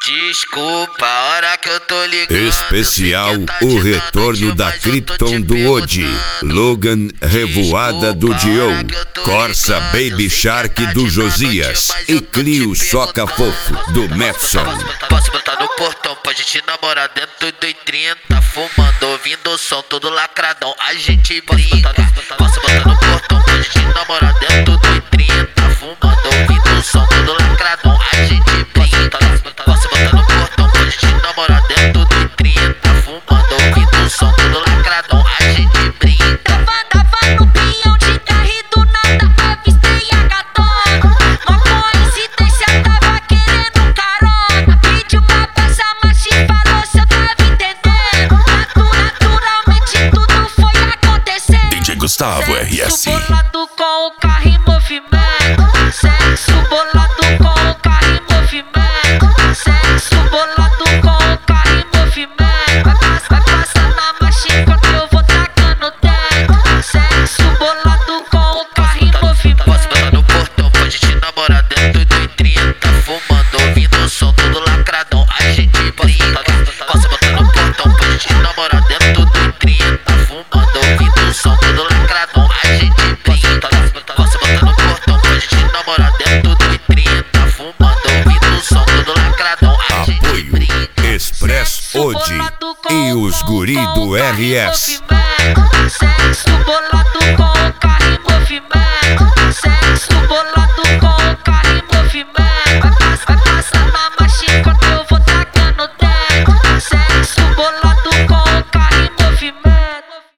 Desculpa, a hora que eu tô ligando. Especial o retorno da Krypton do Odi, Logan Revoada do Dion, Corsa Baby Shark do Josias e Clio Soca Fofo do Mefson. Posso botar no portão pra gente namorar dentro do 30, fumando, ouvindo o som todo lacradão, a gente brinca. Posso botar no portão pra gente namorar dentro do 30, fumando, ouvindo o som todo lacradão, a gente brinca. Posso botar no portão pra gente namorar dentro do 30, fumando, ouvindo o som todo lacradão, a gente brinca. Tava no pinhão de carro e do nada avistei a gatona. Uma coincidência, tava querendo carona. Pediu pra passar marcha e falou se eu tava entendendo. Naturalmente tudo foi acontecendo. DJ Gustavo RS. Sexo bolado com o carro em movimento. Sexo bolado com o carro em movimento. Sexo bolado com o carro em movimento. Vai passar na marcha enquanto eu vou tacando dentro. Sexo bolado com o carro em movimento. Posso botar no portão pra gente namorar dentro do 30, fumando, ouvindo o som todo lacradão, a gente brinca. Posso botar no portão pra gente namorar dentro do 30, fumando, ouvindo o som todo lacradão, a gente brinca. Posso botar no portão pra gente namorar dentro do 30, fumando, ouvindo o som todo lacradão, a gente Apoio brinca. Express Odi e os guri do RS. Sexo